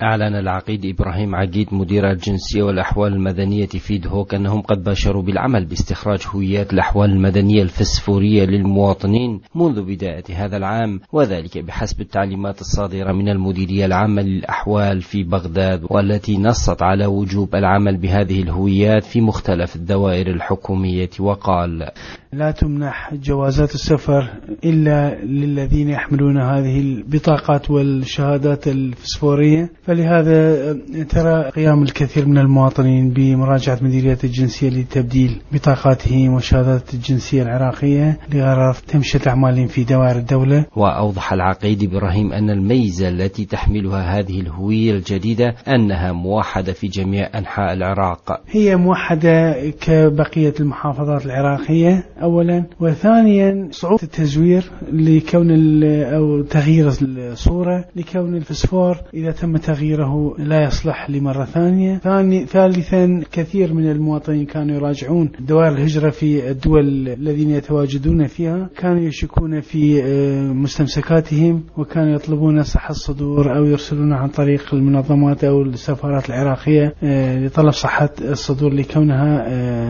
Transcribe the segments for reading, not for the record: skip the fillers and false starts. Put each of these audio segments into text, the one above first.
أعلن العقيد إبراهيم عقيد مدير الجنسية والأحوال المدنية في دهوك أنهم قد باشروا بالعمل باستخراج هويات الأحوال المدنية الفسفورية للمواطنين منذ بداية هذا العام، وذلك بحسب التعليمات الصادرة من المديرية العامة للأحوال في بغداد، والتي نصت على وجوب العمل بهذه الهويات في مختلف الدوائر الحكومية. وقال: لا تمنح جوازات السفر إلا للذين يحملون هذه البطاقات والشهادات الفسفورية، فلهذا ترى قيام الكثير من المواطنين بمراجعة مديرية الجنسية لتبديل بطاقاتهم وشهادات الجنسية العراقية لغرض تمشية أعمالهم في دوائر الدولة. وأوضح العقيد إبراهيم أن الميزة التي تحملها هذه الهوية الجديدة أنها موحدة في جميع أنحاء العراق. هي موحدة كبقية المحافظات العراقية أولا، وثانيا صعوبة التزوير لكون أو تغيير الصورة لكون الفسفور إذا تم تغييره لا يصلح لمرة ثانية. ثالثا كثير من المواطنين كانوا يراجعون دوائر الهجرة في الدول الذين يتواجدون فيها، كانوا يشكون في مستمسكاتهم وكانوا يطلبون صحة الصدور أو يرسلون عن طريق المنظمات أو السفارات العراقية لطلب صحة الصدور لكونها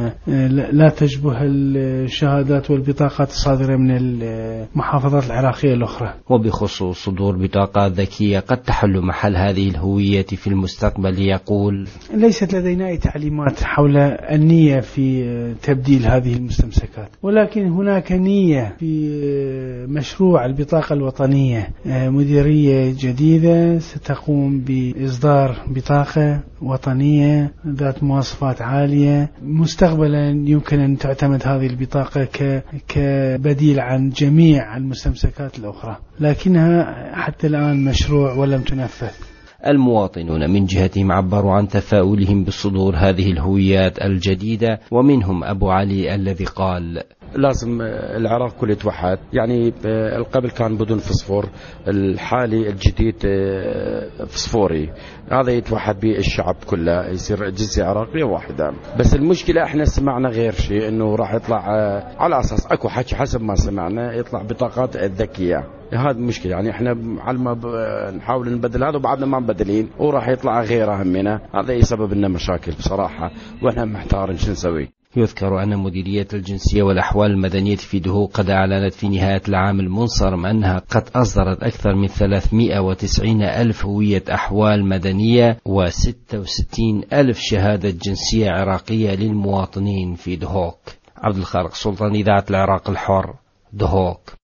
لا تشبه الشهادات والبطاقات الصادرة من المحافظات العراقية الأخرى. وبخصوص صدور بطاقات ذكية قد تحل محل هذه الهوية في المستقبل، يقول: ليست لدينا أي تعليمات حول النية في تبديل هذه المستمسكات، ولكن هناك نية في مشروع البطاقة الوطنية. مديرية جديدة ستقوم بإصدار بطاقة وطنية ذات مواصفات عالية. مستقبلا يمكن أن تعتمد هذه البطاقة كبديل عن جميع المستمسكات الأخرى، لكنها حتى الآن مشروع ولم تنفذ. المواطنون من جهتهم عبروا عن تفاؤلهم بصدور هذه الهويات الجديدة، ومنهم أبو علي الذي قال: لازم العراق كله يتوحد، يعني قبل كان بدون فسفور، الحالي الجديد فسفوري، هذا يتوحد به الشعب كله، يصير جنسية عراقية واحدة. بس المشكلة احنا سمعنا غير شيء، انه راح يطلع على اساس اكو حكي حسب ما سمعنا يطلع بطاقات الذكية. هذا المشكلة، يعني احنا على ما نحاول نبدل هذا وبعدنا ما مبدلين وراح يطلع غيره همنا، هذا يسبب لنا مشاكل بصراحة واحنا محتارين شو نسوي. يذكر أن مديرية الجنسية والأحوال المدنية في دهوك قد أعلنت في نهاية العام المنصرم أنها قد أصدرت أكثر من 390 ألف هوية أحوال مدنية و66 ألف شهادة جنسية عراقية للمواطنين في دهوك. عبد الخالق سلطان، إذاعة العراق الحر، دهوك.